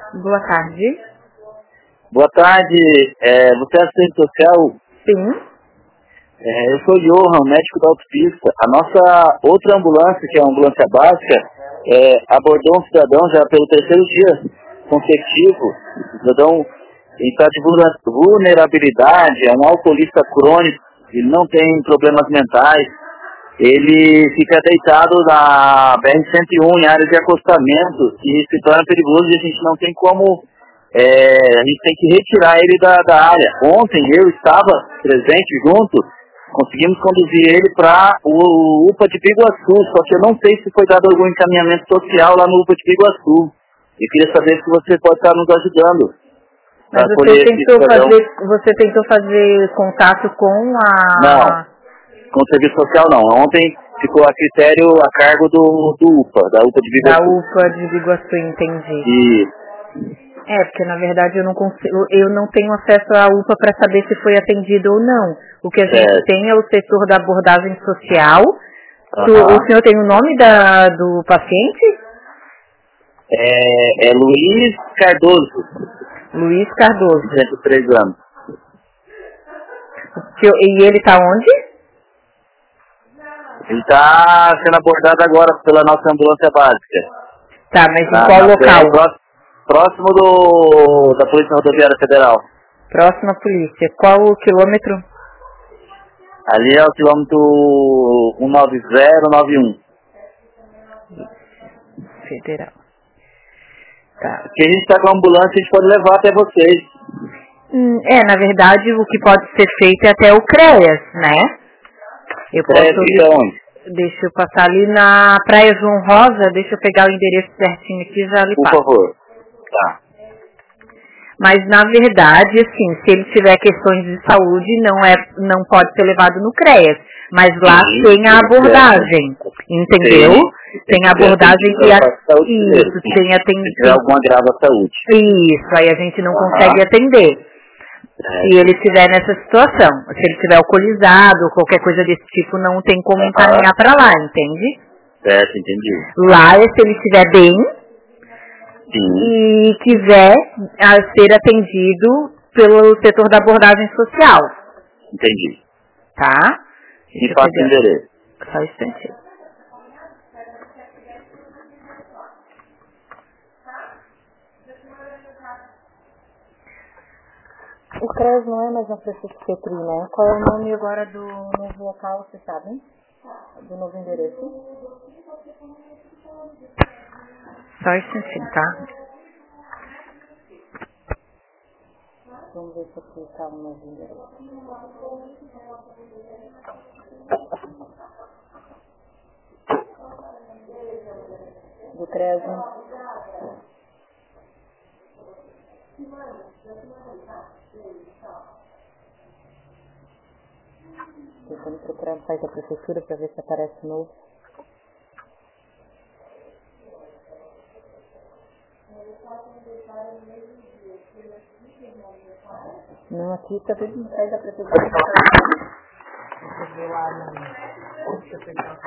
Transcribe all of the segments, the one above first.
Boa tarde. Boa tarde, você é assistente social? Sim. Eu sou o Johan, médico da autopista. A nossa outra ambulância, que é a ambulância básica, abordou um cidadão já pelo terceiro dia consecutivo. O cidadão está de vulnerabilidade, é um alcoolista crônico, ele não tem problemas mentais. Ele fica deitado na BR-101 em área de acostamento e se torna perigoso e a gente não tem como, a gente tem que retirar ele da área. Ontem eu estava presente junto, conseguimos conduzir ele para o UPA de Biguaçu, só que eu não sei se foi dado algum encaminhamento social lá no UPA de Biguaçu. E queria saber se você pode estar nos ajudando. Mas você tentou fazer contato com a... Não. Com o serviço social não. Ontem ficou a critério a cargo do UPA, da UPA de Biguaçu. Da UPA de Biguaçu, entendi. E... porque na verdade eu não tenho acesso à UPA para saber se foi atendido ou não. O que a gente tem é o setor da abordagem social. O senhor tem o nome do paciente? É Luiz Cardoso. Luiz Cardoso. 103 anos. E ele está onde? Ele está sendo abordado agora pela nossa ambulância básica. Tá, mas em qual local? Próximo da Polícia Rodoviária Federal. Próxima polícia. Qual o quilômetro? Ali é o quilômetro 19091. Federal. Tá. Porque a gente está com a ambulância, a gente pode levar até vocês. Na verdade, o que pode ser feito é até o CREAS, né? Eu posso... Deixa eu passar ali na Praia João Rosa, deixa eu pegar o endereço certinho aqui e já lhe passo. Por favor. Tá. Mas, na verdade, assim, se ele tiver questões de saúde, não pode ser levado no CREAS. Mas lá tem a abordagem, entendeu? Tem a abordagem que... Isso, tem atendimento. Se tiver alguma grave à saúde. Isso, aí a gente não consegue atender. Se ele estiver nessa situação, se ele estiver alcoolizado ou qualquer coisa desse tipo, não tem como encaminhar para lá, entende? Certo, entendi. Lá, se ele estiver bem e quiser ser atendido pelo setor da abordagem social. Entendi. Tá? E faça o endereço. Só um instantinho. O CREAS não é mais na Francisco Petri, né? Qual é o nome agora do novo local, você sabe? Do novo endereço? Só um instantinho, tá? Vamos ver se aqui está o novo endereço. Do CREAS. Tentando procurar no site da prefeitura para ver se aparece novo. Não, aqui está tudo no site da prefeitura. Deixa eu ver lá no... Deixa eu pegar.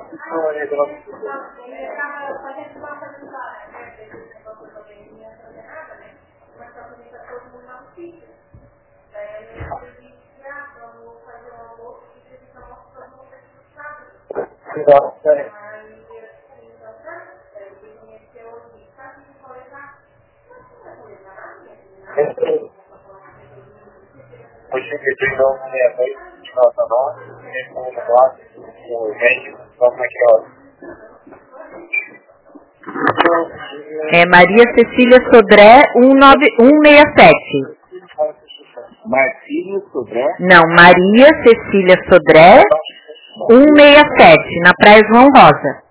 É Maria Cecília Sodré 167. Marcílio Sodré? Não, Maria Cecília Sodré 167, na Praia João Rosa.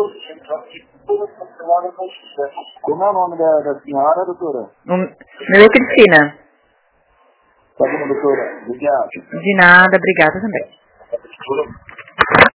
Como é o nome da senhora, doutora? Meu é Cristina. Tá bom, doutora. Obrigado. De nada, obrigada também.